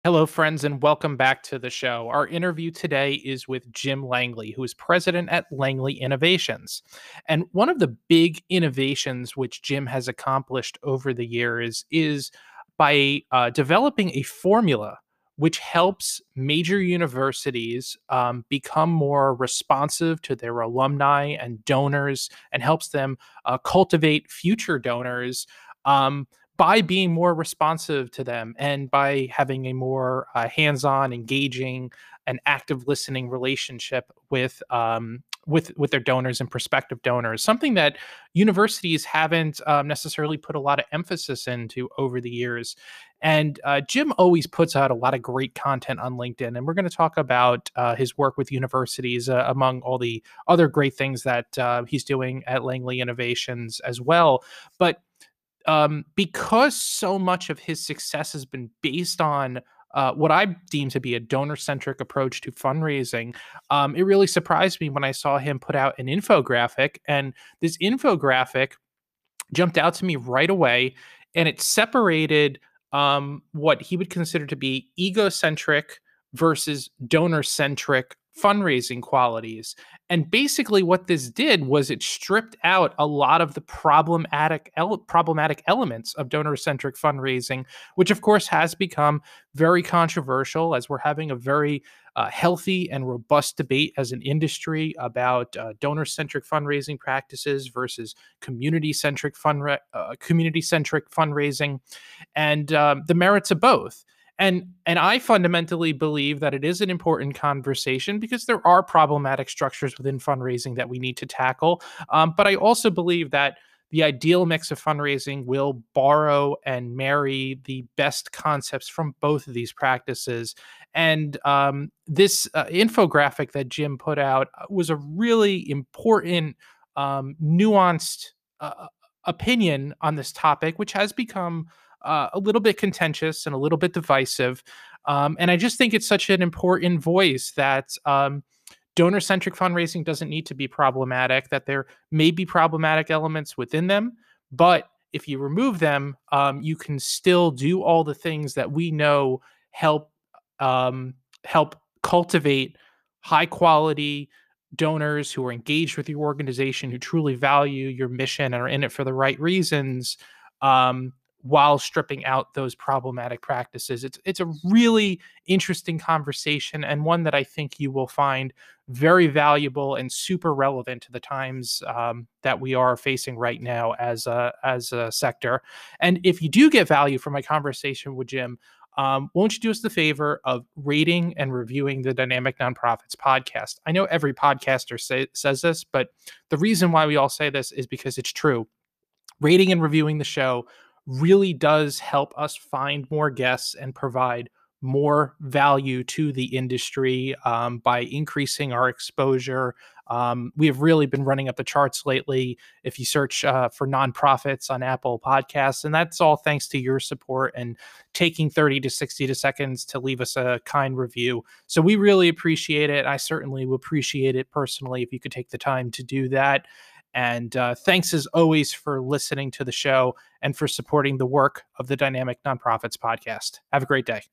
Hello, friends, and welcome back to the show. Our interview today is with Jim Langley, who is president at Langley Innovations. And one of the big innovations which Jim has accomplished over the years is by developing a formula which helps major universities become more responsive to their alumni and donors and helps them cultivate future donors. Um, by being more responsive to them and by having a more hands-on, engaging, and active listening relationship with their donors and prospective donors, something that universities haven't necessarily put a lot of emphasis into over the years. And Jim always puts out a lot of great content on LinkedIn, and we're going to talk about his work with universities, among all the other great things that he's doing at Langley Innovations as well. But because so much of his success has been based on what I deem to be a donor centric approach to fundraising, it really surprised me when I saw him put out an infographic. And this infographic jumped out to me right away, and it separated what he would consider to be egocentric versus donor centric fundraising qualities. And basically, what this did was it stripped out a lot of the problematic elements of donor centric fundraising, which of course has become very controversial as we're having a very healthy and robust debate as an industry about donor centric fundraising practices versus community centric fundraising, and the merits of both. And I fundamentally believe that it is an important conversation because there are problematic structures within fundraising that we need to tackle. But I also believe that the ideal mix of fundraising will borrow and marry the best concepts from both of these practices. And this infographic that Jim put out was a really important, nuanced opinion on this topic, which has become a little bit contentious and a little bit divisive. And I just think it's such an important voice that donor centric fundraising doesn't need to be problematic, that there may be problematic elements within them, but if you remove them, you can still do all the things that we know help help cultivate high quality donors who are engaged with your organization, who truly value your mission and are in it for the right reasons, um, while stripping out those problematic practices. It's a really interesting conversation, and one that I think you will find very valuable and super relevant to the times that we are facing right now as a sector. And if you do get value from my conversation with Jim, won't you do us the favor of rating and reviewing the Dynamic Nonprofits podcast? I know every podcaster says this, but the reason why we all say this is because it's true. Rating and reviewing the show really does help us find more guests and provide more value to the industry by increasing our exposure. We have really been running up the charts lately if you search for nonprofits on Apple Podcasts. And that's all thanks to your support and taking 30 to 60 seconds to leave us a kind review. So we really appreciate it. I certainly would appreciate it personally if you could take the time to do that. And thanks as always for listening to the show and for supporting the work of the Dynamic Nonprofits podcast. Have a great day.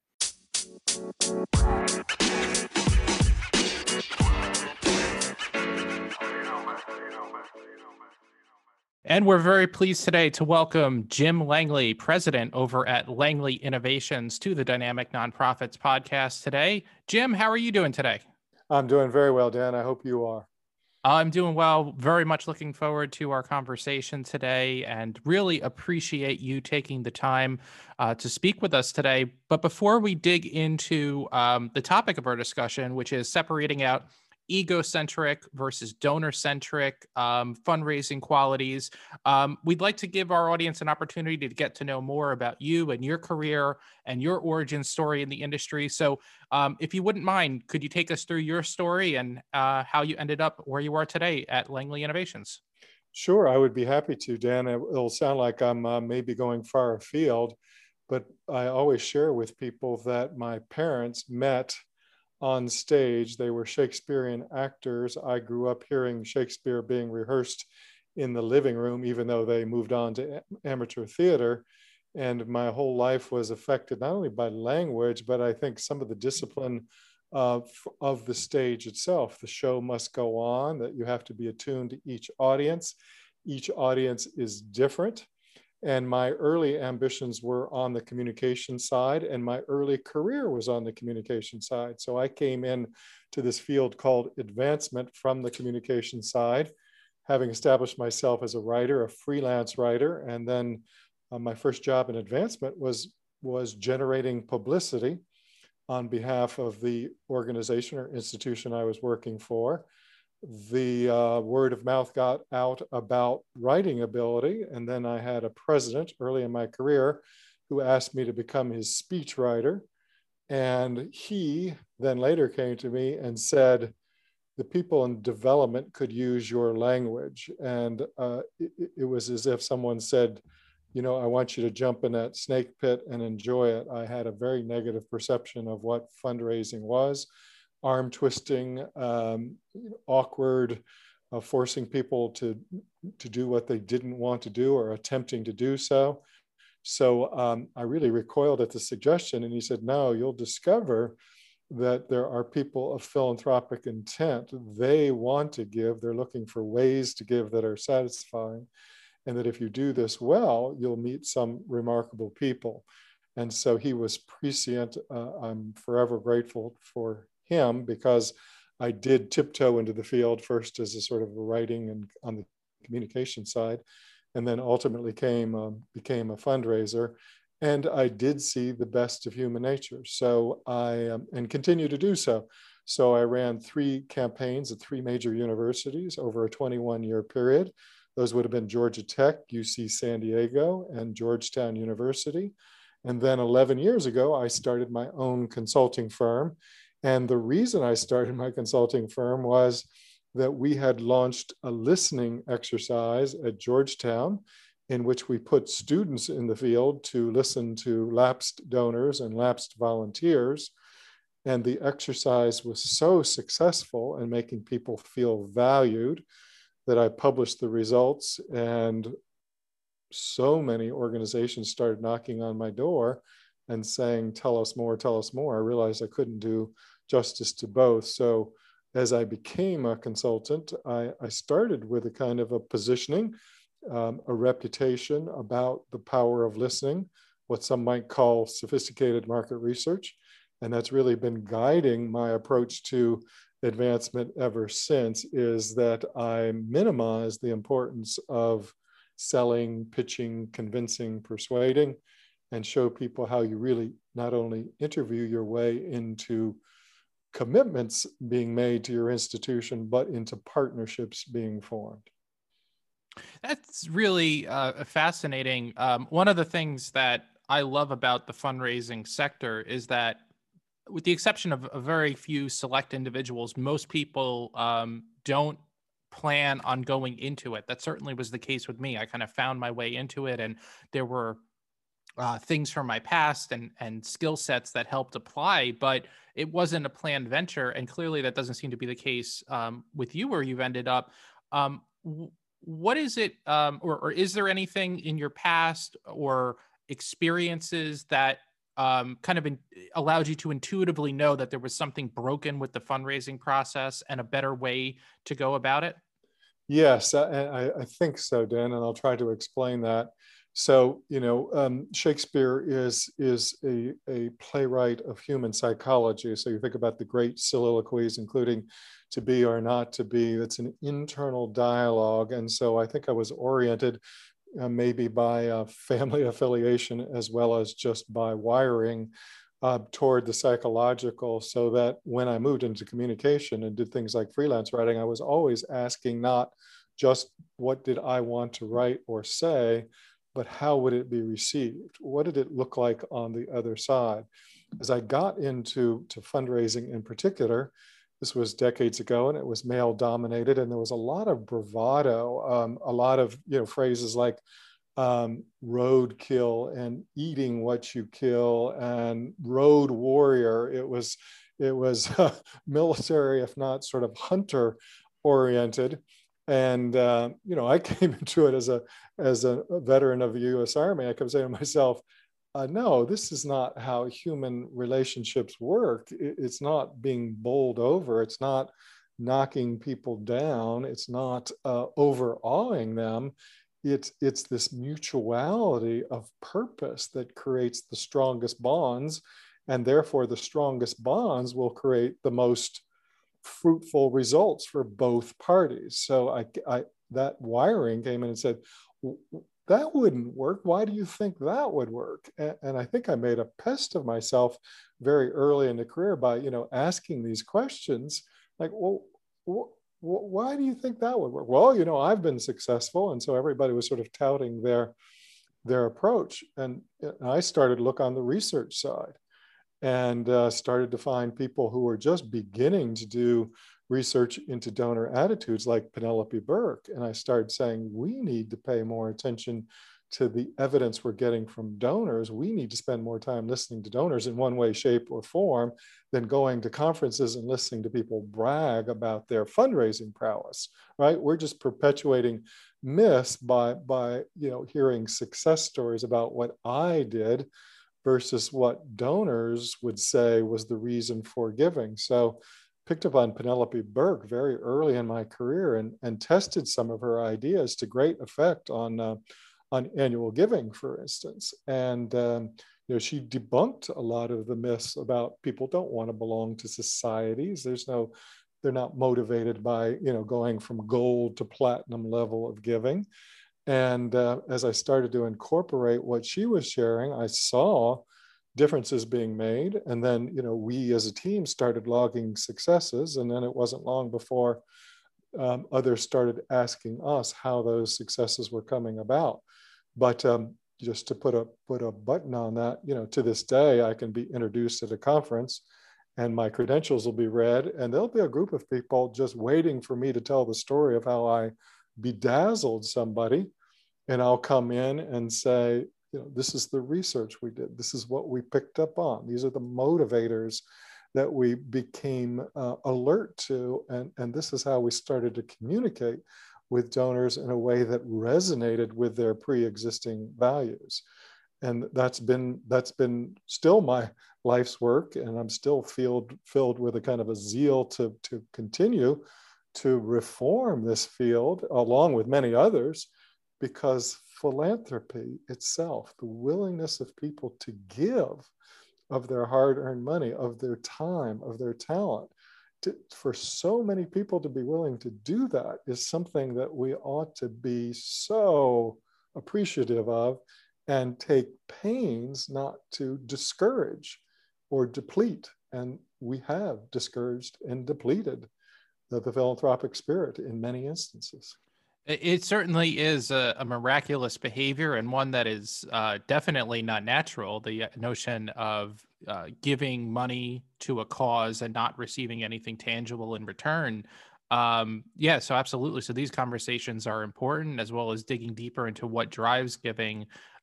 And we're very pleased today to welcome Jim Langley, president over at Langley Innovations, to the Dynamic Nonprofits podcast today. Jim, how are you doing today? I'm doing very well, Dan. I hope you are. I'm doing well. Very much looking forward to our conversation today and really appreciate you taking the time to speak with us today. But before we dig into the topic of our discussion, which is separating out egocentric versus donor-centric fundraising qualities, we'd like to give our audience an opportunity to get to know more about you and your career and your origin story in the industry. So if you wouldn't mind, could you take us through your story and how you ended up where you are today at Langley Innovations? Sure, I would be happy to, Dan. It'll sound like I'm maybe going far afield, but I always share with people that my parents met on stage. They were Shakespearean actors. I grew up hearing Shakespeare being rehearsed in the living room, even though they moved on to amateur theater. And my whole life was affected not only by language, but I think some of the discipline of the stage itself. The show must go on, that you have to be attuned to each audience. Each audience is different. And my early ambitions were on the communication side, and my early career was on the communication side. So I came in to this field called advancement from the communication side, having established myself as a writer, a freelance writer. And then my first job in advancement was generating publicity on behalf of the organization or institution I was working for. The word of mouth got out about writing ability. And then I had a president early in my career who asked me to become his speech writer. And he then later came to me and said, the people in development could use your language. And it was as if someone said, you know, I want you to jump in that snake pit and enjoy it. I had a very negative perception of what fundraising was. Arm twisting, awkward, forcing people to do what they didn't want to do or attempting to do so. So I really recoiled at the suggestion, and he said, no, you'll discover that there are people of philanthropic intent. They want to give, they're looking for ways to give that are satisfying. And that if you do this well, you'll meet some remarkable people. And so he was prescient. I'm forever grateful for him, because I did tiptoe into the field first as a sort of a writing and on the communication side, and then ultimately became a fundraiser. And I did see the best of human nature. So and continue to do so. So I ran 3 campaigns at 3 major universities over a 21-year period. Those would have been Georgia Tech, UC San Diego, and Georgetown University. And then 11 years ago, I started my own consulting firm. And the reason I started my consulting firm was that we had launched a listening exercise at Georgetown, in which we put students in the field to listen to lapsed donors and lapsed volunteers. And the exercise was so successful in making people feel valued that I published the results, and so many organizations started knocking on my door and saying, tell us more, tell us more. I realized I couldn't do justice to both. So as I became a consultant, I started with a kind of a positioning, a reputation about the power of listening, what some might call sophisticated market research. And that's really been guiding my approach to advancement ever since, is that I minimize the importance of selling, pitching, convincing, persuading, and show people how you really not only interview your way into commitments being made to your institution, but into partnerships being formed. That's really fascinating. One of the things that I love about the fundraising sector is that, with the exception of a very few select individuals, most people don't plan on going into it. That certainly was the case with me. I kind of found my way into it, and there were things from my past and skill sets that helped apply, but it wasn't a planned venture. And clearly that doesn't seem to be the case with you, where you've ended up. What is it, or is there anything in your past or experiences that kind of allowed you to intuitively know that there was something broken with the fundraising process and a better way to go about it? Yes, I think so, Dan, and I'll try to explain that. So, Shakespeare is a playwright of human psychology. So you think about the great soliloquies, including "to be or not to be." That's an internal dialogue. And so I think I was oriented maybe by family affiliation as well as just by wiring toward the psychological, so that when I moved into communication and did things like freelance writing, I was always asking not just what did I want to write or say, but how would it be received? What did it look like on the other side? As I got into fundraising in particular, this was decades ago, and it was male dominated, and there was a lot of bravado, a lot of phrases like roadkill and eating what you kill and road warrior. It was military, if not sort of hunter oriented. And I came into it as a veteran of the U.S. Army. I kept saying to myself, no, this is not how human relationships work. It's not being bowled over. It's not knocking people down. It's not overawing them. It's this mutuality of purpose that creates the strongest bonds, and therefore the strongest bonds will create the most fruitful results for both parties. So that wiring came in and said, that wouldn't work. Why do you think that would work? And I think I made a pest of myself very early in the career by, asking these questions like, well, why do you think that would work? Well, I've been successful. And so everybody was sort of touting their approach. And I started to look on the research side and started to find people who were just beginning to do research into donor attitudes like Penelope Burke. And I started saying, we need to pay more attention to the evidence we're getting from donors. We need to spend more time listening to donors in one way, shape, or form than going to conferences and listening to people brag about their fundraising prowess, right? We're just perpetuating myths by hearing success stories about what I did versus what donors would say was the reason for giving. So picked up on Penelope Burke very early in my career and tested some of her ideas to great effect on annual giving, for instance. And she debunked a lot of the myths about people don't want to belong to societies. They're not motivated by going from gold to platinum level of giving. And as I started to incorporate what she was sharing, I saw differences being made. And then, we as a team started logging successes. And then it wasn't long before others started asking us how those successes were coming about. But just to put a button on that, to this day, I can be introduced at a conference and my credentials will be read, and there'll be a group of people just waiting for me to tell the story of how I bedazzled somebody. And I'll come in and say, this is the research we did. This is what we picked up on. These are the motivators that we became alert to. And this is how we started to communicate with donors in a way that resonated with their pre-existing values. And that's been still my life's work. And I'm still filled with a kind of a zeal to continue to reform this field along with many others, because philanthropy itself, the willingness of people to give of their hard-earned money, of their time, of their talent, for so many people to be willing to do that is something that we ought to be so appreciative of and take pains not to discourage or deplete. And we have discouraged and depleted the philanthropic spirit in many instances. It certainly is a miraculous behavior, and one that is definitely not natural. The notion of giving money to a cause and not receiving anything tangible in return. Yeah, so absolutely. So these conversations are important, as well as digging deeper into what drives giving.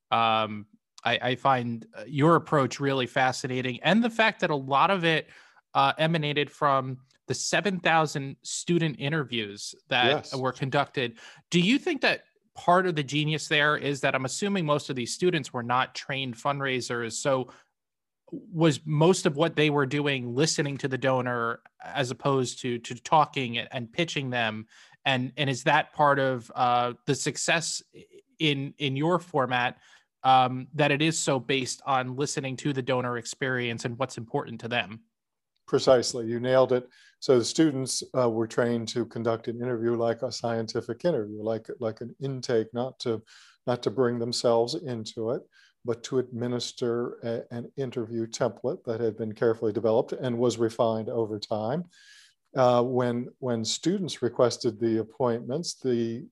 I find your approach really fascinating, and the fact that a lot of it emanated from the 7,000 student interviews that Yes. were conducted. Do you think that part of the genius there is that I'm assuming most of these students were not trained fundraisers? So was most of what they were doing listening to the donor as opposed to talking and pitching them? And is that part of the success in your format, that it is so based on listening to the donor experience and what's important to them? Precisely, you nailed it. So the students were trained to conduct an interview like a scientific interview, like an intake, not to bring themselves into it, but to administer an interview template that had been carefully developed and was refined over time. When students requested the appointments, the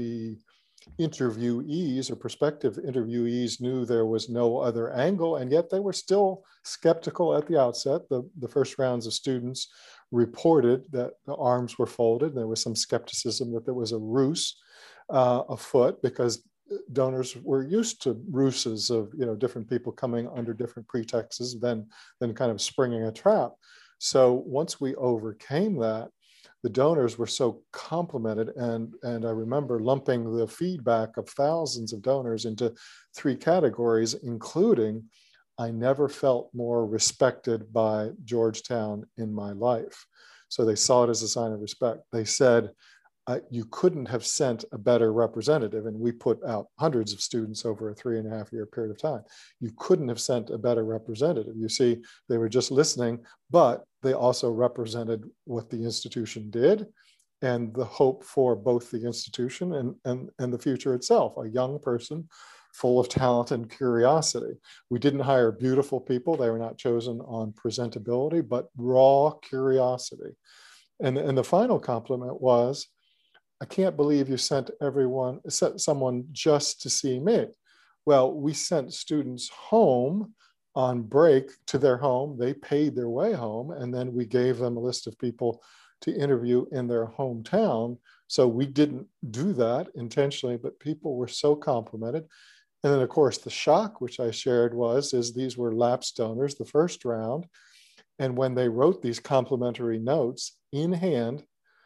interviewees or prospective interviewees knew there was no other angle, and yet they were still skeptical at the outset. The first rounds of students reported that the arms were folded, and there was some skepticism that there was a ruse afoot, because donors were used to ruses of different people coming under different pretexts than kind of springing a trap. So once we overcame that, the donors were so complimented. And I remember lumping the feedback of thousands of donors into three categories, including, I never felt more respected by Georgetown in my life. So they saw it as a sign of respect. They said, you couldn't have sent a better representative. And we put out hundreds of students over a 3.5-year period of time. You couldn't have sent a better representative. You see, they were just listening, but they also represented what the institution did and the hope for both the institution and the future itself, a young person full of talent and curiosity. We didn't hire beautiful people. They were not chosen on presentability, but raw curiosity. And the final compliment was, I can't believe you sent someone just to see me. Well, we sent students home on break to their home. They paid their way home, and then we gave them a list of people to interview in their hometown. So we didn't do that intentionally, but people were so complimented. And then, of course, the shock, which I shared, is these were lapsed donors, the first round. And when they wrote these complimentary notes in hand,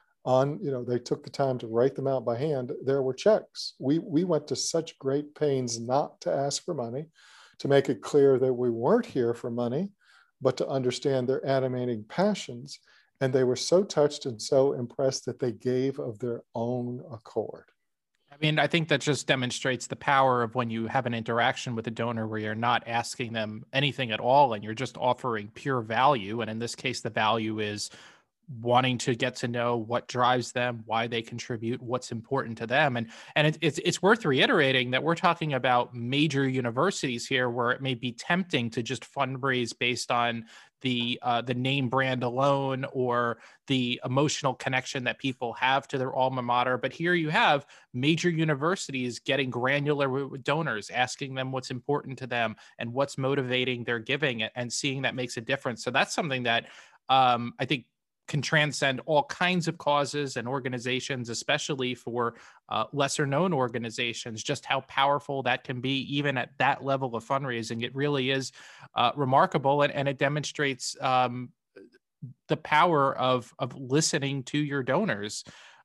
they took the time to write them out by hand, there were checks. We went to such great pains not to ask for money, to make it clear that we weren't here for money, but to understand their animating passions. And they were so touched and so impressed that they gave of their own accord. I mean, I think that just demonstrates the power of when you have an interaction with a donor where you're not asking them anything at all and you're just offering pure value. And in this case, the value is wanting to get to know what drives them, why they contribute, what's important to them. And it's worth reiterating that we're talking about major universities here, where it may be tempting to just fundraise based on the name brand alone or the emotional connection that people have to their alma mater. But here you have major universities getting granular with donors, asking them what's important to them and what's motivating their giving, and seeing that makes a difference. So that's something that I think can transcend all kinds of causes and organizations, especially for lesser known organizations, just how powerful that can be even at that level of fundraising. It really is remarkable, and it demonstrates the power of listening to your donors.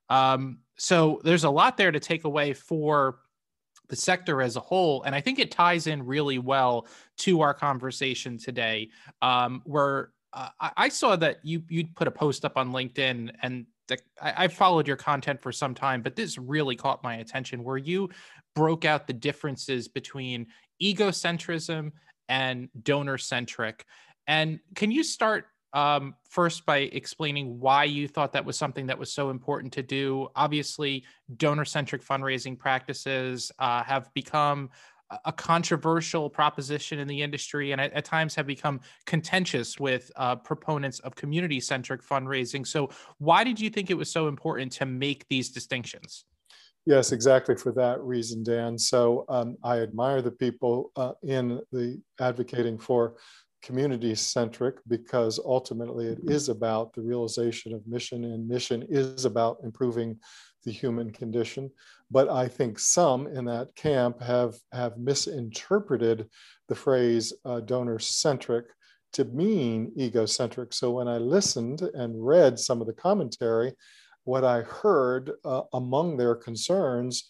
So there's a lot there to take away for the sector as a whole. And I think it ties in really well to our conversation today, where I saw that you put a post up on LinkedIn, and I've followed your content for some time, but this really caught my attention, where you broke out the differences between egocentrism and donor-centric. And can you start first by explaining why you thought that was something that was so important to do? Obviously, donor-centric fundraising practices have become a controversial proposition in the industry, and at times have become contentious with proponents of community-centric fundraising. So why did you think it was so important to make these distinctions? Yes, exactly for that reason, Dan. So I admire the people in the advocating for community-centric, because ultimately it is about the realization of mission, and mission is about improving the human condition. But I think some in that camp have misinterpreted the phrase donor-centric to mean egocentric. So when I listened and read some of the commentary, what I heard among their concerns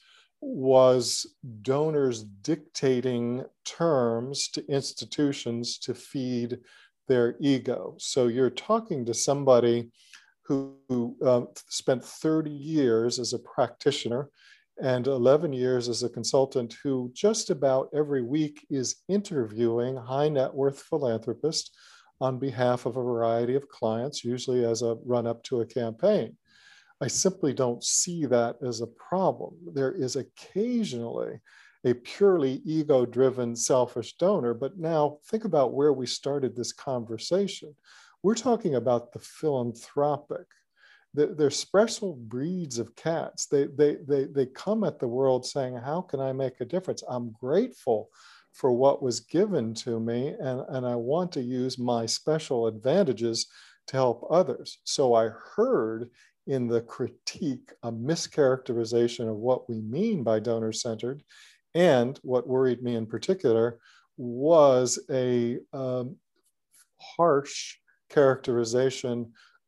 was donors dictating terms to institutions to feed their ego. So you're talking to somebody who spent 30 years as a practitioner and 11 years as a consultant, who just about every week is interviewing high net worth philanthropists on behalf of a variety of clients, usually as a run-up to a campaign. I simply don't see that as a problem. There is occasionally a purely ego-driven, selfish donor, but now think about where we started this conversation. We're talking about the philanthropic. They're special breeds of cats. They come at the world saying, how can I make a difference? I'm grateful for what was given to me, and I want to use my special advantages to help others. So I heard in the critique a mischaracterization of what we mean by donor-centered, and what worried me in particular was a harsh characterization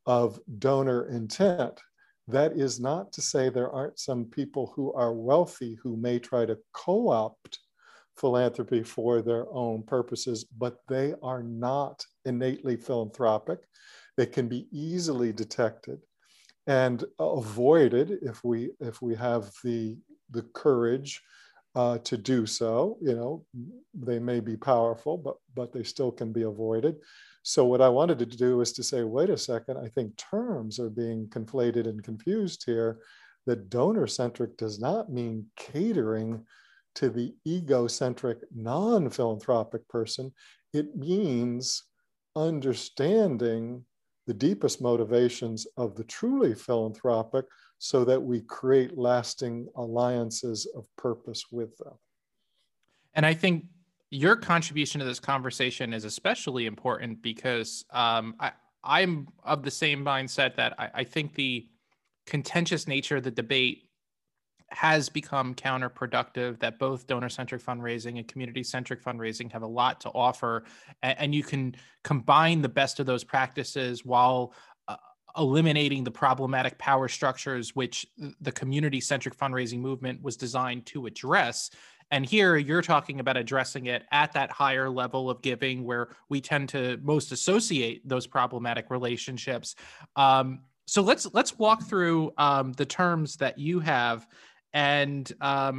of donor intent. That is not to say there aren't some people who are wealthy who may try to co-opt philanthropy for their own purposes, but they are not innately philanthropic. They can be easily detected and avoided if we have the courage to do so. You know, they may be powerful, but they still can be avoided. So what I wanted to do is to say, wait a second, I think terms are being conflated and confused here. That donor-centric does not mean catering to the egocentric, non-philanthropic person. It means understanding the deepest motivations of the truly philanthropic so that we create lasting alliances of purpose with them. And I think your contribution to this conversation is especially important because I'm of the same mindset that I think the contentious nature of the debate has become counterproductive, that both donor-centric fundraising and community-centric fundraising have a lot to offer. And you can combine the best of those practices while eliminating the problematic power structures which the community-centric fundraising movement was designed to address. And here you're talking about addressing it at that higher level of giving where we tend to most associate those problematic relationships. So let's walk through the terms that you have and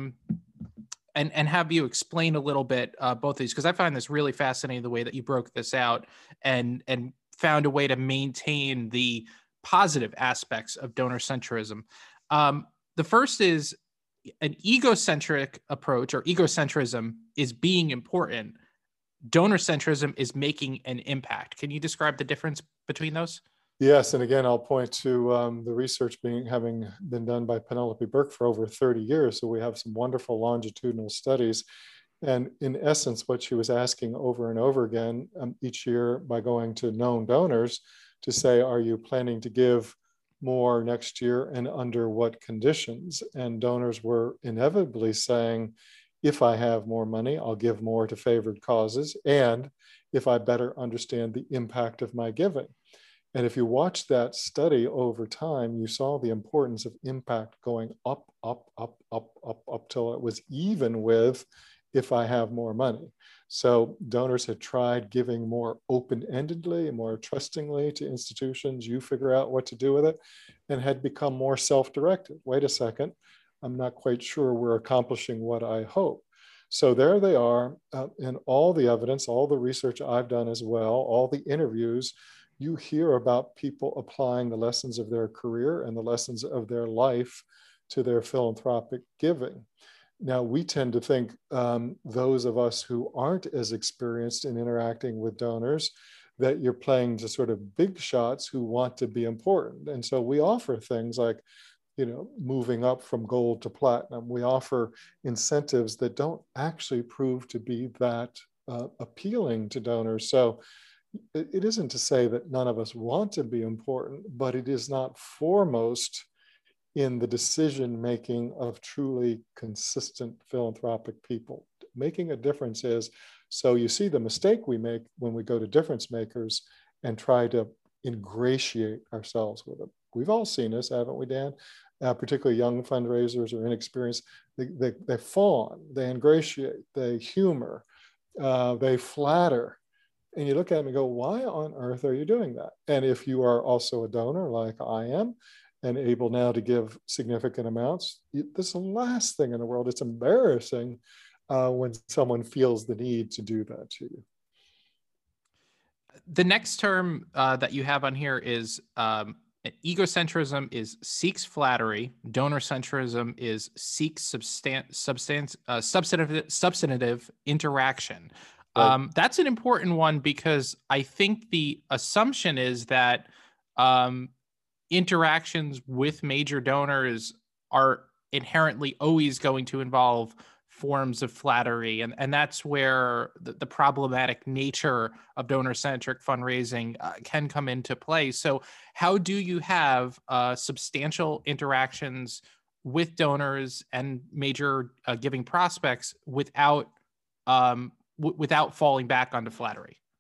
have you explain a little bit both of these, because I find this really fascinating the way that you broke this out and found a way to maintain the positive aspects of donor centrism. The first is an egocentric approach, or egocentrism is being important. Donor centrism is making an impact. Can you describe the difference between those? Yes, and again, I'll point to the research having been done by Penelope Burke for over 30 years. So we have some wonderful longitudinal studies. And in essence, what she was asking over and over again each year by going to known donors to say, are you planning to give more next year and under what conditions? And donors were inevitably saying, if I have more money, I'll give more to favored causes, and if I better understand the impact of my giving. And if you watch that study over time, you saw the importance of impact going up, till it was even with if I have more money. So donors had tried giving more open-endedly, more trustingly to institutions. You figure out what to do with it, and had become more self-directed. Wait a second, I'm not quite sure we're accomplishing what I hope. So there they are, in all the evidence, all the research I've done as well, all the interviews, you hear about people applying the lessons of their career and the lessons of their life to their philanthropic giving. Now, we tend to think those of us who aren't as experienced in interacting with donors, that you're playing to sort of big shots who want to be important. And so we offer things like, you know, moving up from gold to platinum. We offer incentives that don't actually prove to be that appealing to donors. So it isn't to say that none of us want to be important, but it is not foremost in the decision-making of truly consistent philanthropic people. Making a difference is, so you see the mistake we make when we go to difference makers and try to ingratiate ourselves with them. We've all seen this, haven't we, Dan? Particularly young fundraisers or inexperienced, they fawn, they ingratiate, they humor, they flatter. And you look at them and go, why on earth are you doing that? And if you are also a donor like I am, and able now to give significant amounts, this is the last thing in the world. It's embarrassing when someone feels the need to do that to you. The next term that you have on here is egocentrism is seeks flattery. Donor centrism is seeks substantive interaction. Right. That's an important one because I think the assumption is that interactions with major donors are inherently always going to involve forms of flattery. And that's where the problematic nature of donor-centric fundraising can come into play. So how do you have substantial interactions with donors and major giving prospects without falling back onto flattery?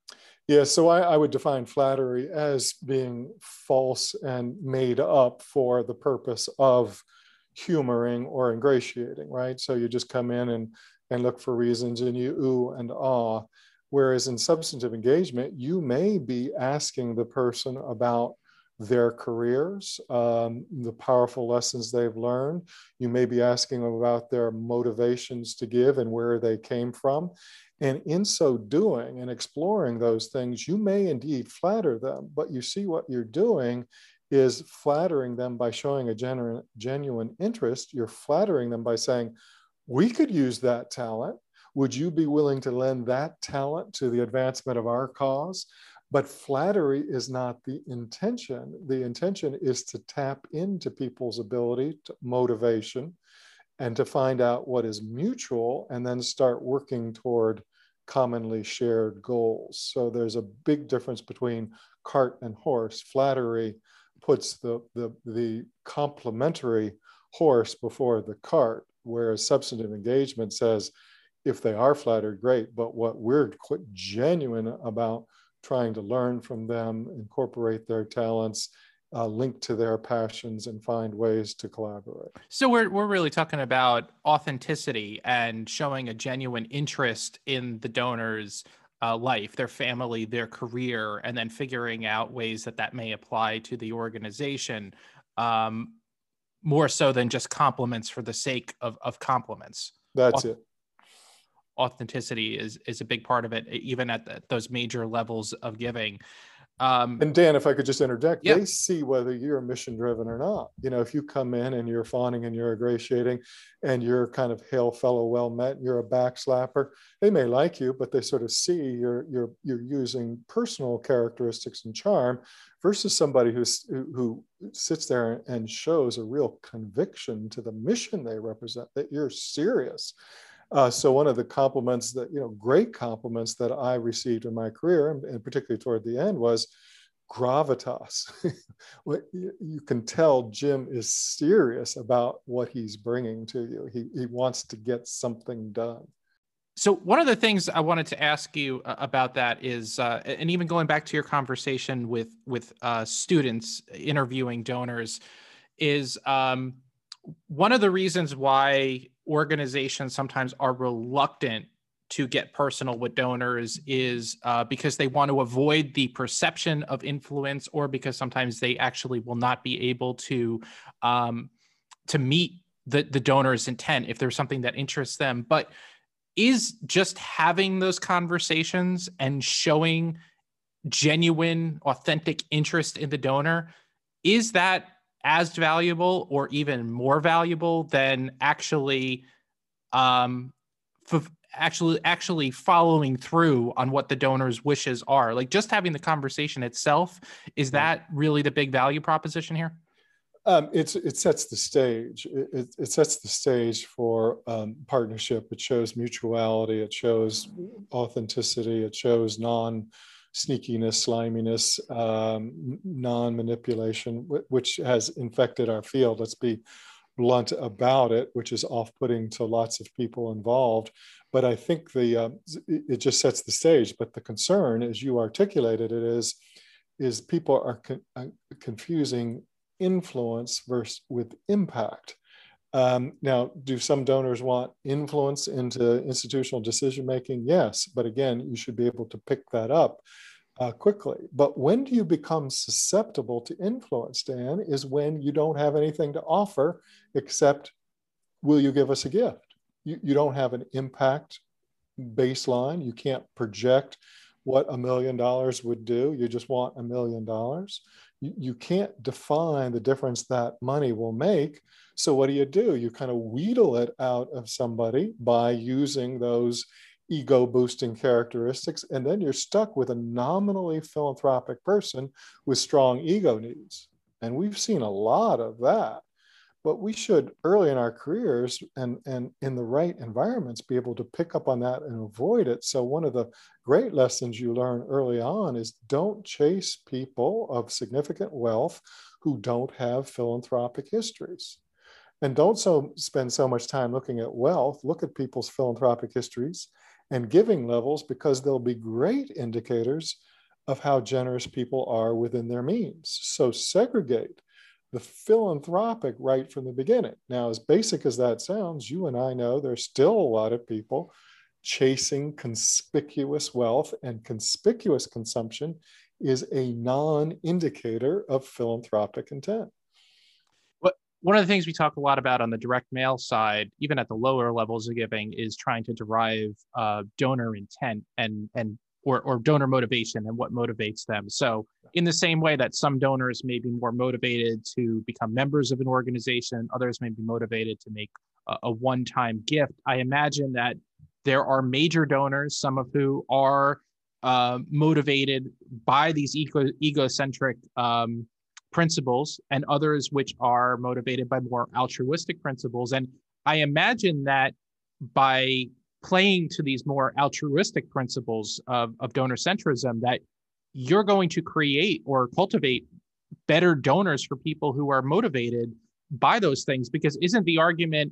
Yeah, so I would define flattery as being false and made up for the purpose of humoring or ingratiating, right? So you just come in and look for reasons and you ooh and ah. Whereas in substantive engagement, you may be asking the person about their careers, the powerful lessons they've learned. You may be asking them about their motivations to give and where they came from. And in so doing and exploring those things, you may indeed flatter them, but you see what you're doing is flattering them by showing a genuine interest. You're flattering them by saying, we could use that talent. Would you be willing to lend that talent to the advancement of our cause? But flattery is not the intention. The intention is to tap into people's ability, to motivation, and to find out what is mutual and then start working toward commonly shared goals. So there's a big difference between cart and horse. Flattery puts the complementary horse before the cart, whereas substantive engagement says, if they are flattered, great, but what we're genuine about trying to learn from them, incorporate their talents, link to their passions, and find ways to collaborate. So we're really talking about authenticity and showing a genuine interest in the donor's life, their family, their career, and then figuring out ways that that may apply to the organization, more so than just compliments for the sake of compliments. That's it. Authenticity is a big part of it, even at those major levels of giving. And Dan, if I could just interject, yeah. They see whether you're mission driven or not. You know, if you come in and you're fawning and you're ingratiating and you're kind of hail fellow well met, you're a backslapper, they may like you, but they sort of see you're using personal characteristics and charm versus somebody who sits there and shows a real conviction to the mission they represent, that you're serious. So one of the compliments that, great compliments that I received in my career, and particularly toward the end, was gravitas. You can tell Jim is serious about what he's bringing to you. He wants to get something done. So one of the things I wanted to ask you about that is, and even going back to your conversation with students interviewing donors, is one of the reasons why organizations sometimes are reluctant to get personal with donors is because they want to avoid the perception of influence, or because sometimes they actually will not be able to meet the donor's intent if there's something that interests them. But is just having those conversations and showing genuine, authentic interest in the donor, is that as valuable or even more valuable than actually following through on what the donor's wishes are? Like, just having the conversation itself, is that really the big value proposition here? It sets the stage. It sets the stage for partnership. It shows mutuality. It shows authenticity. It shows non-sneakiness, sliminess, non-manipulation, which has infected our field. Let's be blunt about it, which is off-putting to lots of people involved. But I think it just sets the stage. But the concern, as you articulated it, is people are confusing influence with impact. Now, do some donors want influence into institutional decision-making? Yes, but again, you should be able to pick that up quickly. But when do you become susceptible to influence, Dan, is when you don't have anything to offer except, will you give us a gift? You don't have an impact baseline. You can't project what $1 million would do. You just want $1 million. You can't define the difference that money will make. So what do? You kind of wheedle it out of somebody by using those ego boosting characteristics. And then you're stuck with a nominally philanthropic person with strong ego needs. And we've seen a lot of that. But we should, early in our careers and in the right environments, be able to pick up on that and avoid it. So one of the great lessons you learn early on is don't chase people of significant wealth who don't have philanthropic histories. And don't spend so much time looking at wealth. Look at people's philanthropic histories and giving levels, because they'll be great indicators of how generous people are within their means. So segregate the philanthropic right from the beginning. Now, as basic as that sounds, you and I know there's still a lot of people chasing conspicuous wealth, and conspicuous consumption is a non-indicator of philanthropic intent. One of the things we talk a lot about on the direct mail side, even at the lower levels of giving, is trying to derive donor intent or donor motivation and what motivates them. So in the same way that some donors may be more motivated to become members of an organization, others may be motivated to make a one-time gift. I imagine that there are major donors, some of who are motivated by these egocentric principles, and others which are motivated by more altruistic principles. And I imagine that by playing to these more altruistic principles of donor centrism, that you're going to create or cultivate better donors for people who are motivated by those things. Because isn't the argument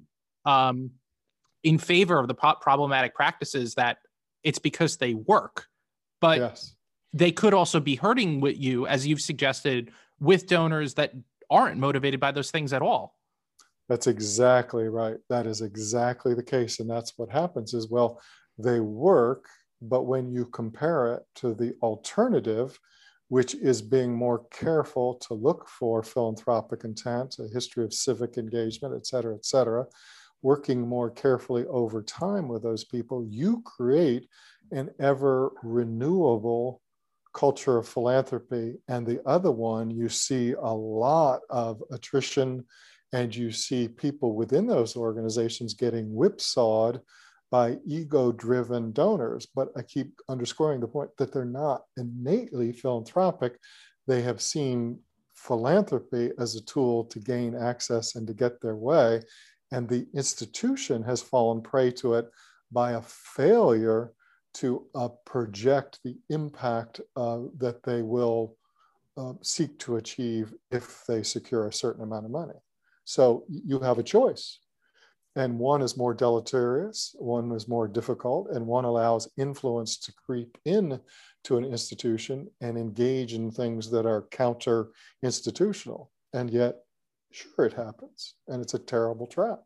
in favor of the problematic practices that it's because they work, but yes, they could also be hurting with you, as you've suggested, with donors that aren't motivated by those things at all? That's exactly right. That is exactly the case. And that's what happens is, well, they work, but when you compare it to the alternative, which is being more careful to look for philanthropic intent, a history of civic engagement, et cetera, working more carefully over time with those people, you create an ever renewable culture of philanthropy. And the other one, you see a lot of attrition, and you see people within those organizations getting whipsawed by ego-driven donors. But I keep underscoring the point that they're not innately philanthropic. They have seen philanthropy as a tool to gain access and to get their way. And the institution has fallen prey to it by a failure to project the impact that they will seek to achieve if they secure a certain amount of money. So you have a choice. And one is more deleterious, one is more difficult, and one allows influence to creep in to an institution and engage in things that are counter-institutional. And yet, sure, it happens. And it's a terrible trap.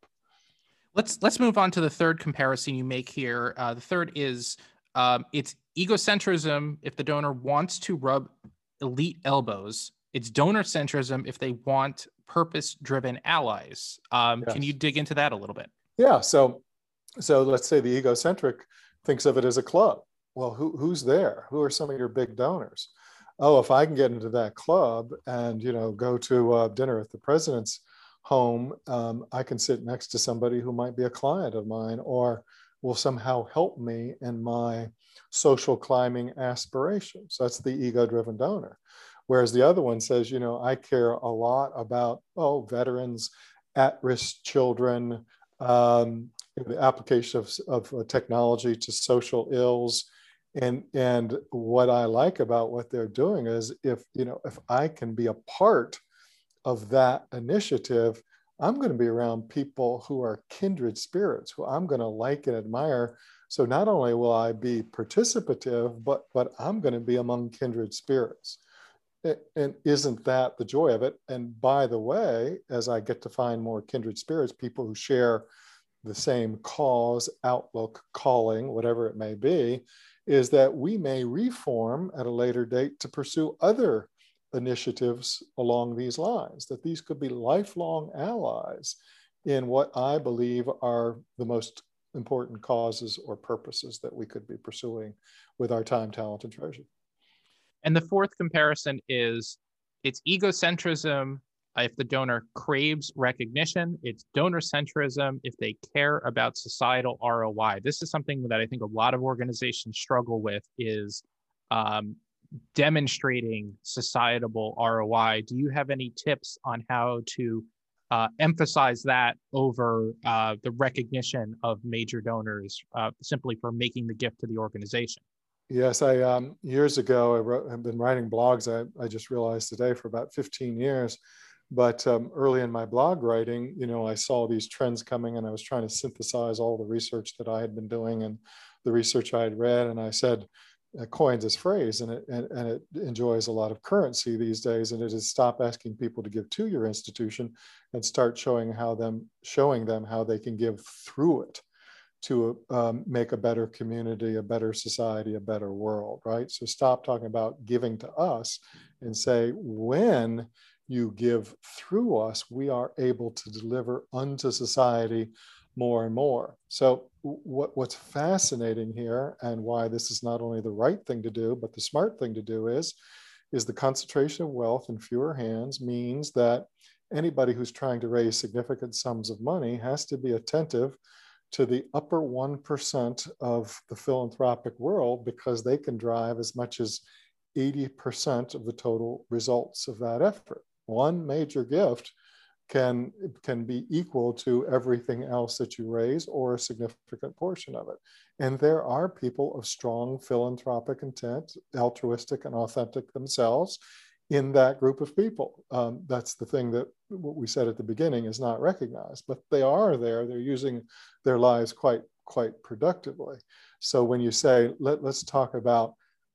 Let's move on to the third comparison you make here. The third is it's egocentrism if the donor wants to rub elite elbows. It's donor centrism if they want purpose-driven allies. Yes. Can you dig into that a little bit? Yeah. So let's say the egocentric thinks of it as a club. Well, who's there? Who are some of your big donors? Oh, if I can get into that club and go to dinner at the president's home, I can sit next to somebody who might be a client of mine or will somehow help me in my social climbing aspirations. That's the ego-driven donor. Whereas the other one says, I care a lot about, veterans, at-risk children, the application of technology to social ills. And what I like about what they're doing is if I can be a part of that initiative, I'm going to be around people who are kindred spirits, who I'm going to like and admire. So not only will I be participative, but I'm going to be among kindred spirits. And isn't that the joy of it? And by the way, as I get to find more kindred spirits, people who share the same cause, outlook, calling, whatever it may be, is that we may reform at a later date to pursue other initiatives along these lines, that these could be lifelong allies in what I believe are the most important causes or purposes that we could be pursuing with our time, talent, and treasure. And the fourth comparison is it's egocentrism if the donor craves recognition. It's donor centrism if they care about societal ROI. This is something that I think a lot of organizations struggle with, is demonstrating societal ROI. Do you have any tips on how to emphasize that over the recognition of major donors simply for making the gift to the organization? Yes, I years ago, I've been writing blogs, I just realized today, for about 15 years. But early in my blog writing, I saw these trends coming, and I was trying to synthesize all the research that I had been doing and the research I had read. And I said, coined this phrase, and it enjoys a lot of currency these days. And it is stop asking people to give to your institution and start showing them how they can give through it to make a better community, a better society, a better world, right? So stop talking about giving to us and say, when you give through us, we are able to deliver unto society more and more. So what's fascinating here, and why this is not only the right thing to do, but the smart thing to do, is the concentration of wealth in fewer hands means that anybody who's trying to raise significant sums of money has to be attentive to the upper 1% of the philanthropic world, because they can drive as much as 80% of the total results of that effort. One major gift can be equal to everything else that you raise, or a significant portion of it. And there are people of strong philanthropic intent, altruistic and authentic themselves, in that group of people. That's the thing that what we said at the beginning is not recognized, but they are there. They're using their lives quite productively. So when you say, let's talk about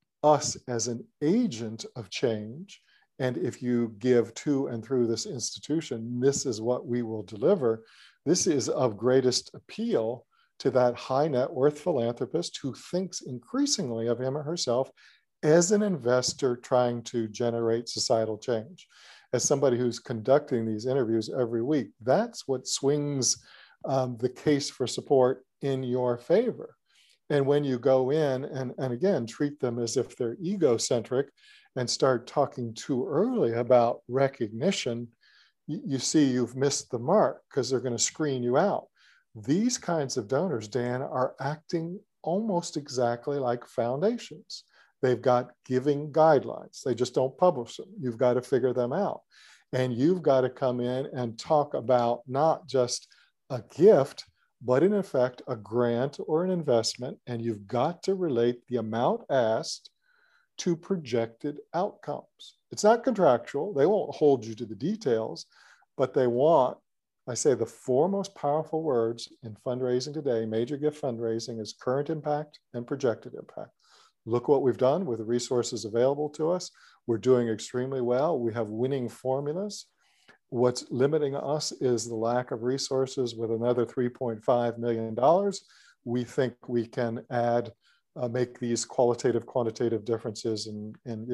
us as an agent of change, and if you give to and through this institution, this is what we will deliver. This is of greatest appeal to that high net worth philanthropist who thinks increasingly of him or herself as an investor trying to generate societal change. As somebody who's conducting these interviews every week, that's what swings the case for support in your favor. And when you go in and again, treat them as if they're egocentric and start talking too early about recognition, you see you've missed the mark, because they're going to screen you out. These kinds of donors, Dan, are acting almost exactly like foundations. They've got giving guidelines. They just don't publish them. You've got to figure them out. And you've got to come in and talk about not just a gift, but in effect, a grant or an investment. And you've got to relate the amount asked to projected outcomes. It's not contractual. They won't hold you to the details, but they want, I say the four most powerful words in fundraising today, major gift fundraising, is current impact and projected impact. Look what we've done with the resources available to us. We're doing extremely well. We have winning formulas. What's limiting us is the lack of resources. With another $3.5 million, we think we can add, make these quantitative differences in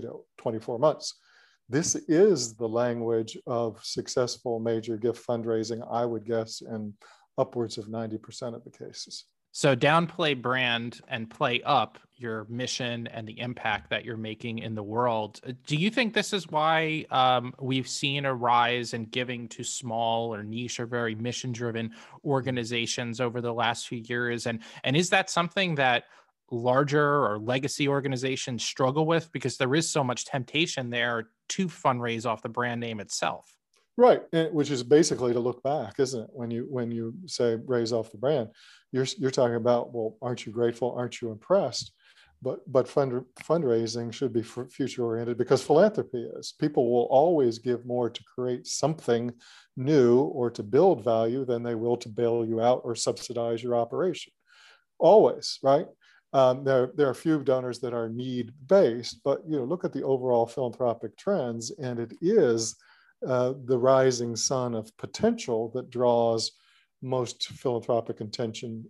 24 months. This is the language of successful major gift fundraising, I would guess, in upwards of 90% of the cases. So downplay brand and play up your mission and the impact that you're making in the world. Do you think this is why we've seen a rise in giving to small or niche or very mission-driven organizations over the last few years? And is that something that larger or legacy organizations struggle with, because there is so much temptation there to fundraise off the brand name itself? Right, which is basically to look back, isn't it? When you say raise off the brand, you're talking about, well, aren't you grateful? Aren't you impressed? But fundraising should be future oriented, because philanthropy is. People will always give more to create something new or to build value than they will to bail you out or subsidize your operation. Always, right? There are a few donors that are need based, but look at the overall philanthropic trends, and it is the rising sun of potential that draws most philanthropic attention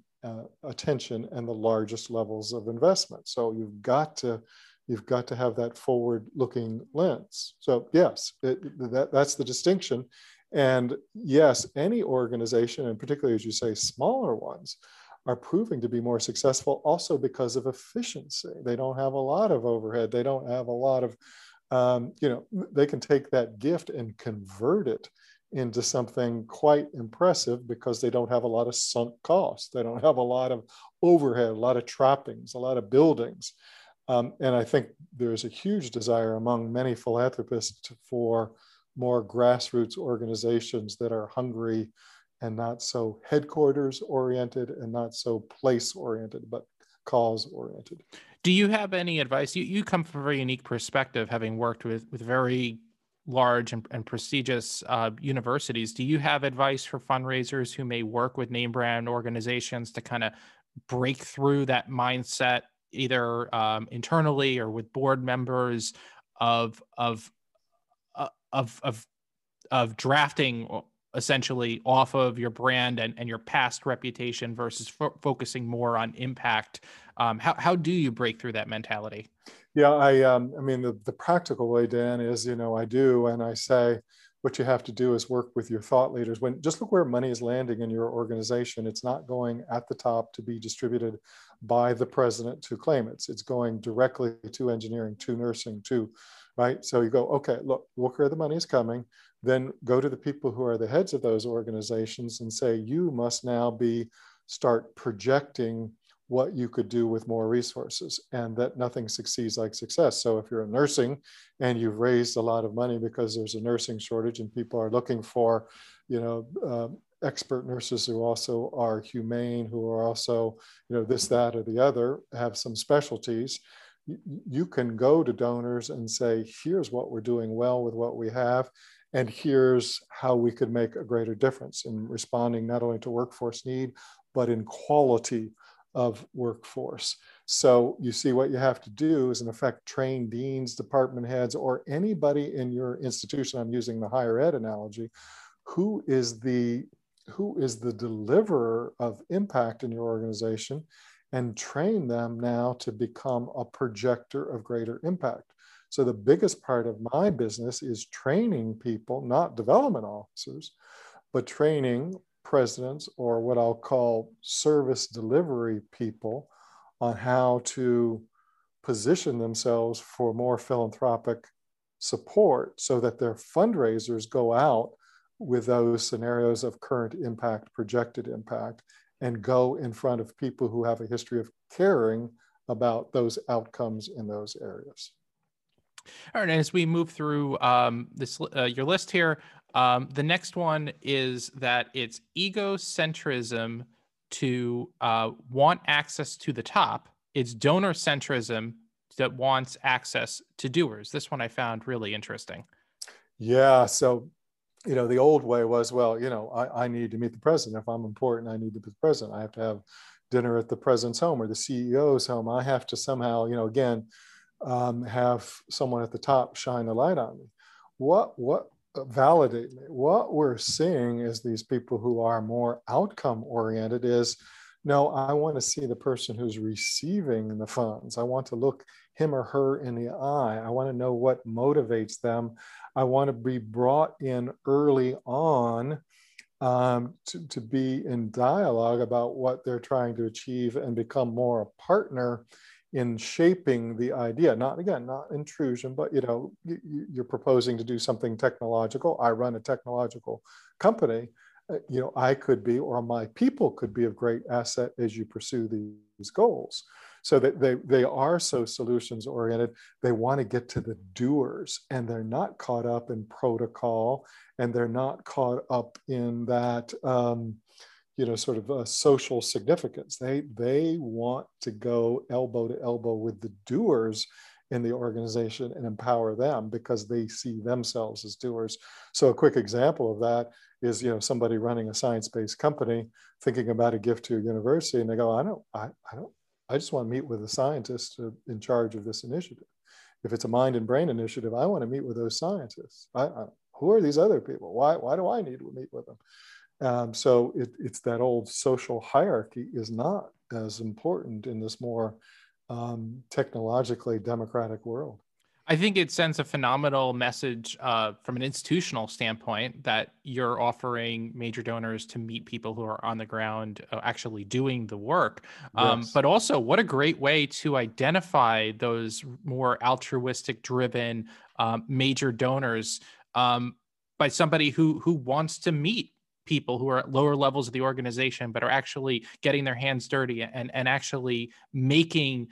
and the largest levels of investment. So you've got to have that forward-looking lens. So yes, that's the distinction. And yes, any organization, and particularly as you say, smaller ones, are proving to be more successful also because of efficiency. They don't have a lot of overhead. They don't have a lot of they can take that gift and convert it into something quite impressive because they don't have a lot of sunk costs. They don't have a lot of overhead, a lot of trappings, a lot of buildings. And I think there's a huge desire among many philanthropists for more grassroots organizations that are hungry and not so headquarters oriented and not so place oriented, but cause oriented. Do you have any advice? You come from a very unique perspective, having worked with very large and prestigious universities. Do you have advice for fundraisers who may work with name brand organizations to kind of break through that mindset either internally or with board members of uh, of of of drafting essentially off of your brand and your past reputation versus focusing more on impact. How do you break through that mentality? Yeah, I mean, the practical way, Dan, is, I do, and I say, what you have to do is work with your thought leaders. When just look where money is landing in your organization. It's not going at the top to be distributed by the president to claim it's going directly to engineering, to nursing, to right. So you go, okay, look where the money is coming. Then go to the people who are the heads of those organizations and say, you must now start projecting what you could do with more resources, and that nothing succeeds like success. So if you're in nursing and you've raised a lot of money because there's a nursing shortage and people are looking for, expert nurses who also are humane, who are also, this, that, or the other, have some specialties, you can go to donors and say, here's what we're doing well with what we have, and here's how we could make a greater difference in responding not only to workforce need, but in quality of workforce. So you see, what you have to do is, in effect, train deans, department heads, or anybody in your institution. I'm using the higher ed analogy. Who is the deliverer of impact in your organization, and train them now to become a projector of greater impact. So the biggest part of my business is training people, not development officers, but training presidents, or what I'll call service delivery people, on how to position themselves for more philanthropic support so that their fundraisers go out with those scenarios of current impact, projected impact, and go in front of people who have a history of caring about those outcomes in those areas. All right, and as we move through your list here, the next one is that it's egocentrism to want access to the top. It's donor centrism that wants access to doers. This one I found really interesting. Yeah, so the old way was, well, I need to meet the president. If I'm important, I need to be the president. I have to have dinner at the president's home or the CEO's home. I have to somehow, again, have someone at the top shine the light on me. What validate me? What we're seeing is these people who are more outcome oriented is, no, I want to see the person who's receiving the funds. I want to look him or her in the eye. I want to know what motivates them. I want to be brought in early on to be in dialogue about what they're trying to achieve and become more a partner in shaping the idea. Not intrusion, but you're proposing to do something technological. I run a technological company. I could be, or my people could be, of great asset as you pursue these goals. So that they are so solutions oriented. They want to get to the doers, and they're not caught up in protocol, and they're not caught up in that sort of social significance. They want to go elbow to elbow with the doers in the organization and empower them because they see themselves as doers. So a quick example of that is, somebody running a science-based company thinking about a gift to a university, and they go, I just want to meet with the scientists in charge of this initiative. If it's a mind and brain initiative, I want to meet with those scientists. Who are these other people? Why do I need to meet with them? So it's that old social hierarchy is not as important in this more technologically democratic world. I think it sends a phenomenal message from an institutional standpoint that you're offering major donors to meet people who are on the ground actually doing the work. Yes. But also, what a great way to identify those more altruistic driven major donors by somebody who wants to meet people who are at lower levels of the organization, but are actually getting their hands dirty and actually making,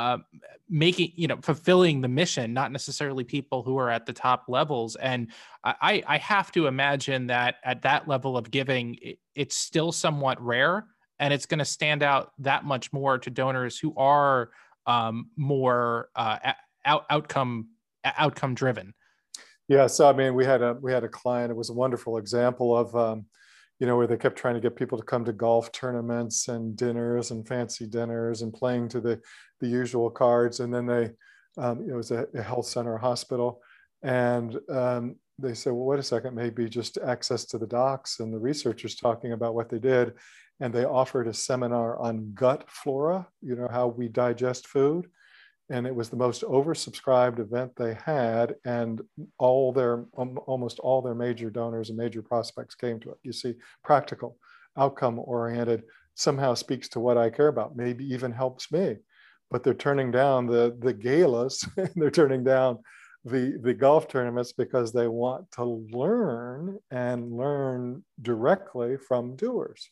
fulfilling the mission, not necessarily people who are at the top levels. And I have to imagine that at that level of giving, it's still somewhat rare, and it's going to stand out that much more to donors who are more outcome driven. Yeah, so I mean, we had a client. It was a wonderful example of where they kept trying to get people to come to golf tournaments and dinners and fancy dinners and playing to the usual cards. And then it was a health center, a hospital. And they said, well, wait a second, maybe just access to the docs and the researchers talking about what they did. And they offered a seminar on gut flora, how we digest food. And it was the most oversubscribed event they had, and almost all their major donors and major prospects came to it. You see, practical, outcome oriented, somehow speaks to what I care about, maybe even helps me. But they're turning down the galas, they're turning down the golf tournaments because they want to learn and learn directly from doers.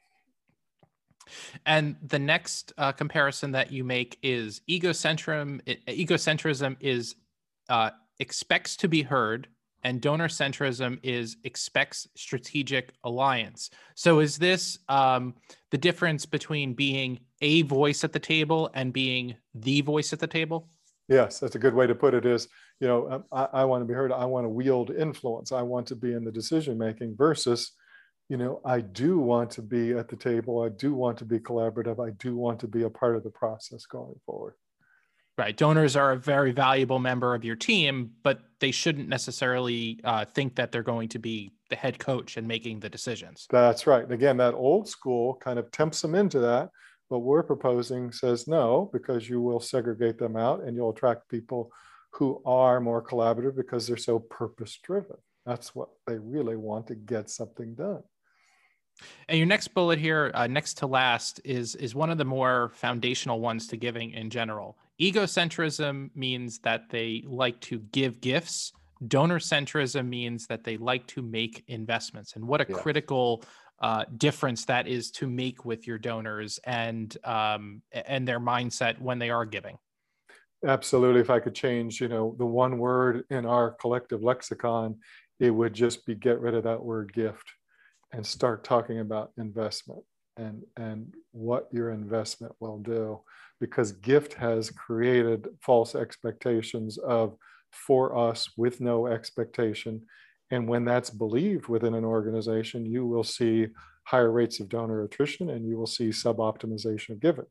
And the next comparison that you make is egocentrism is expects to be heard, and donor centrism is expects strategic alliance. So is this the difference between being a voice at the table and being the voice at the table? Yes, that's a good way to put it. Is, I want to be heard. I want to wield influence. I want to be in the decision making versus, I do want to be at the table. I do want to be collaborative. I do want to be a part of the process going forward. Right. Donors are a very valuable member of your team, but they shouldn't necessarily think that they're going to be the head coach and making the decisions. That's right. And again, that old school kind of tempts them into that. What we're proposing says no, because you will segregate them out and you'll attract people who are more collaborative because they're so purpose driven. That's what they really want, to get something done. And your next bullet here, next to last, is one of the more foundational ones to giving in general. Egocentrism means that they like to give gifts. Donor centrism means that they like to make investments. And what a critical difference that is to make with your donors and their mindset when they are giving. Absolutely. If I could change, the one word in our collective lexicon, it would just be get rid of that word gift and start talking about investment and what your investment will do. Because gift has created false expectations for us with no expectation. And when that's believed within an organization, you will see higher rates of donor attrition and you will see sub-optimization of giving.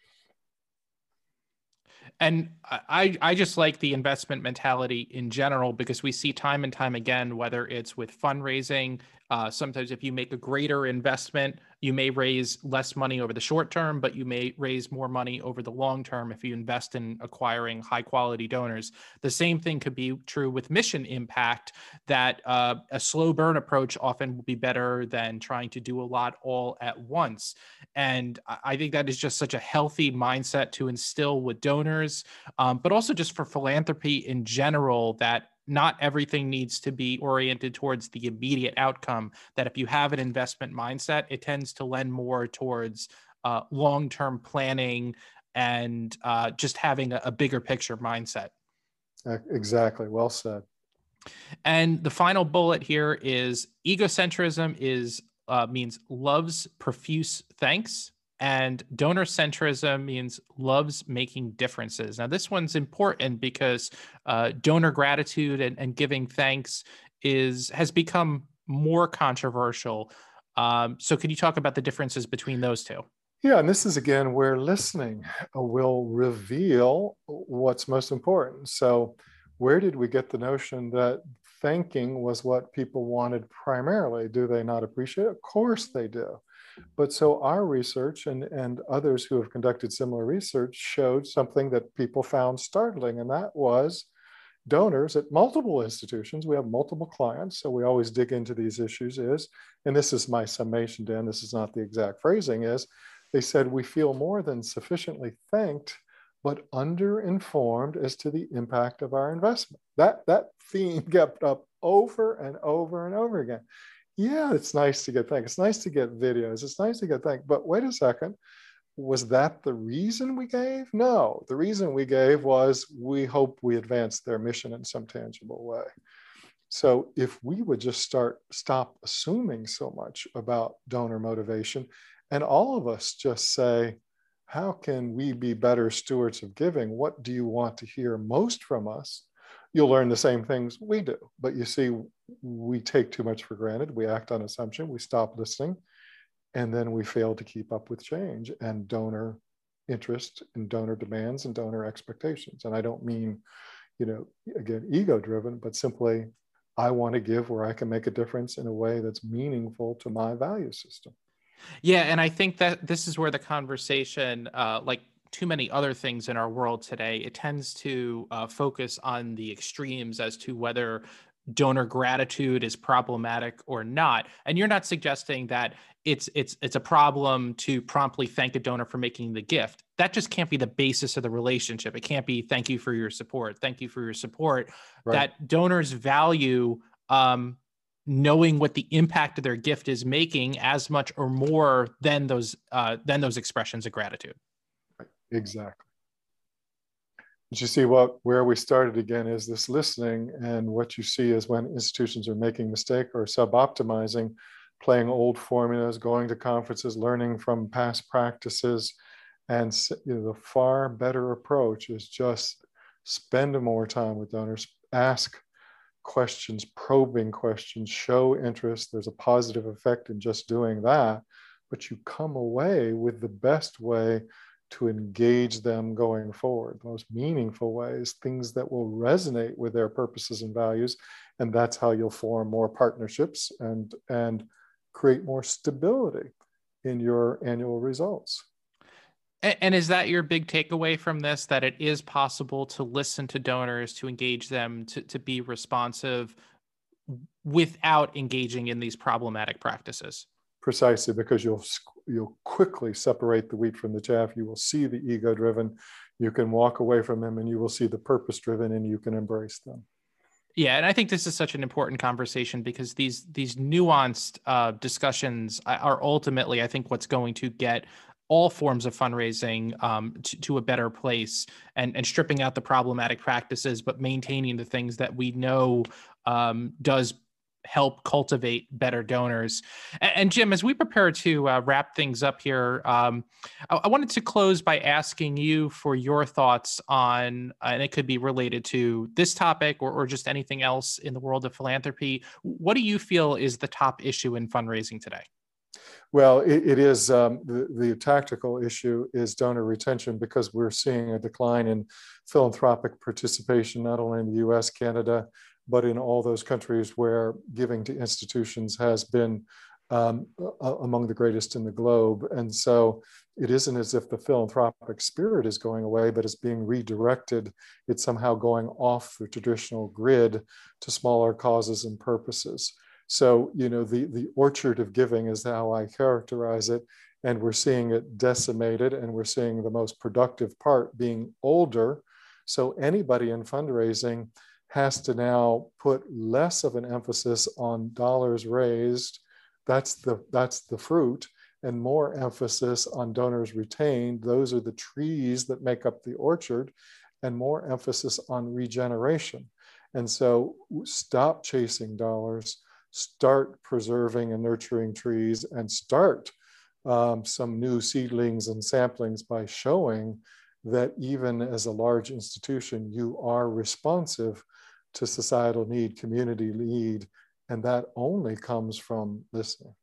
And I just like the investment mentality in general, because we see time and time again, whether it's with fundraising, sometimes if you make a greater investment, you may raise less money over the short term, but you may raise more money over the long term if you invest in acquiring high quality donors. The same thing could be true with mission impact, that a slow burn approach often will be better than trying to do a lot all at once. And I think that is just such a healthy mindset to instill with donors, but also just for philanthropy in general, that not everything needs to be oriented towards the immediate outcome. That if you have an investment mindset, it tends to lend more towards long-term planning and just having a bigger picture mindset. Exactly. Well said. And the final bullet here is egocentrism means loves profuse thanks, and donor centrism means loves making differences. Now, this one's important because donor gratitude and giving thanks has become more controversial. So could you talk about the differences between those two? Yeah, and this is again where listening will reveal what's most important. So where did we get the notion that thanking was what people wanted primarily? Do they not appreciate it? Of course they do. But so our research and others who have conducted similar research showed something that people found startling, and that was donors at multiple institutions. We have multiple clients, so we always dig into these issues and this is my summation, Dan, this is not the exact phrasing, they said we feel more than sufficiently thanked, but under-informed as to the impact of our investment. That theme kept up over and over and over again. Yeah, it's nice to get thanked. It's nice to get videos. It's nice to get thanked. But wait a second, was that the reason we gave? No, the reason we gave was we hope we advanced their mission in some tangible way. So if we would just stop assuming so much about donor motivation, and all of us just say, how can we be better stewards of giving? What do you want to hear most from us? You'll learn the same things we do. But you see, we take too much for granted. We act on assumption. We stop listening. And then we fail to keep up with change and donor interest and donor demands and donor expectations. And I don't mean, again, ego driven, but simply I want to give where I can make a difference in a way that's meaningful to my value system. Yeah. And I think that this is where the conversation, like too many other things in our world today, it tends to focus on the extremes as to whether donor gratitude is problematic or not. And you're not suggesting that it's a problem to promptly thank a donor for making the gift. That just can't be the basis of the relationship. It can't be thank you for your support. Thank you for your support. Right. That donors value knowing what the impact of their gift is making as much or more than those expressions of gratitude. Exactly. But you see where we started again is this listening, and what you see is when institutions are making mistake or sub-optimizing, playing old formulas, going to conferences, learning from past practices, and the far better approach is just spend more time with donors, ask questions, probing questions, show interest. There's a positive effect in just doing that, but you come away with the best way to engage them going forward, the most meaningful ways, things that will resonate with their purposes and values. And that's how you'll form more partnerships and create more stability in your annual results. And is that your big takeaway from this, that it is possible to listen to donors, to engage them, to be responsive without engaging in these problematic practices? Precisely, because you'll quickly separate the wheat from the chaff. You will see the ego-driven. You can walk away from them, and you will see the purpose-driven, and you can embrace them. Yeah, and I think this is such an important conversation because these nuanced discussions are ultimately, I think, what's going to get all forms of fundraising to a better place, and stripping out the problematic practices, but maintaining the things that we know does help cultivate better donors. And Jim, as we prepare to wrap things up here, I wanted to close by asking you for your thoughts on, and it could be related to this topic or just anything else in the world of philanthropy. What do you feel is the top issue in fundraising today? Well, it is the tactical issue is donor retention, because we're seeing a decline in philanthropic participation, not only in the US, Canada, but in all those countries where giving to institutions has been among the greatest in the globe. And so it isn't as if the philanthropic spirit is going away, but it's being redirected. It's somehow going off the traditional grid to smaller causes and purposes. So, the orchard of giving is how I characterize it. And we're seeing it decimated, and we're seeing the most productive part being older. So anybody in fundraising has to now put less of an emphasis on dollars raised, that's the fruit, and more emphasis on donors retained. Those are the trees that make up the orchard, and more emphasis on regeneration. And so stop chasing dollars, start preserving and nurturing trees, and start some new seedlings and samplings by showing that even as a large institution, you are responsive to societal need, community need, and that only comes from listening.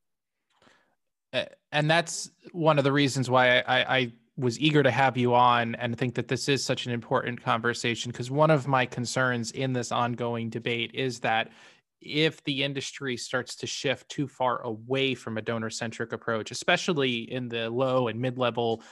And that's one of the reasons why I was eager to have you on and think that this is such an important conversation, because one of my concerns in this ongoing debate is that if the industry starts to shift too far away from a donor-centric approach, especially in the low and mid-level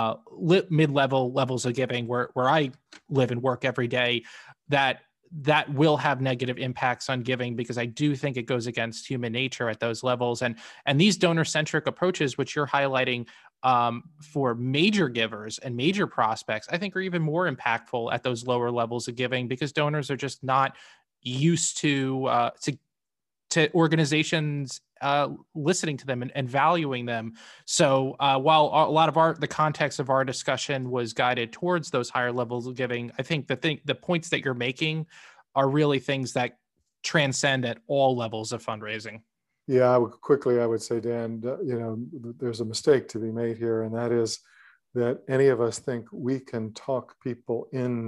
levels of giving, where I live and work every day, that will have negative impacts on giving, because I do think it goes against human nature at those levels. And these donor-centric approaches, which you're highlighting for major givers and major prospects, I think are even more impactful at those lower levels of giving, because donors are just not used to organizations listening to them and valuing them. So while a lot of the context of our discussion was guided towards those higher levels of giving, I think the points that you're making are really things that transcend at all levels of fundraising. Yeah, I would say, Dan, there's a mistake to be made here, and that is that any of us think we can talk people in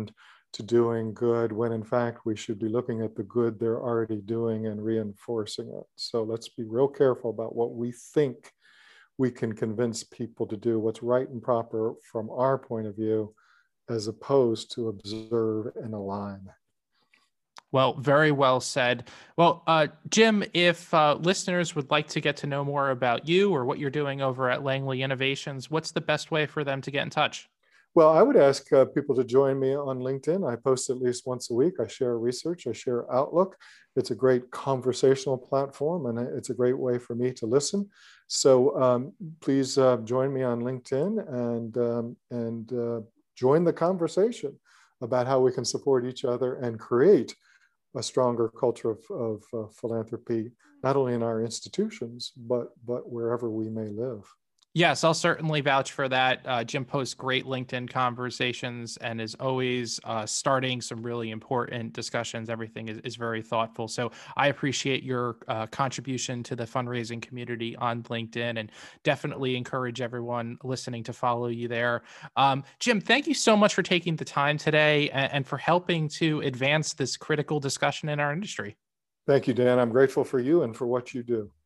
to doing good, when in fact we should be looking at the good they're already doing and reinforcing it. So let's be real careful about what we think we can convince people to do, what's right and proper from our point of view, as opposed to observe and align. Well, very well said. Well, Jim, if listeners would like to get to know more about you or what you're doing over at Langley Innovations, what's the best way for them to get in touch? Well, I would ask people to join me on LinkedIn. I post at least once a week. I share research, I share Outlook. It's a great conversational platform, and it's a great way for me to listen. So please join me on LinkedIn and join the conversation about how we can support each other and create a stronger culture of philanthropy, not only in our institutions, but wherever we may live. Yes, I'll certainly vouch for that. Jim posts great LinkedIn conversations and is always starting some really important discussions. Everything is very thoughtful. So I appreciate your contribution to the fundraising community on LinkedIn, and definitely encourage everyone listening to follow you there. Jim, thank you so much for taking the time today and for helping to advance this critical discussion in our industry. Thank you, Dan. I'm grateful for you and for what you do.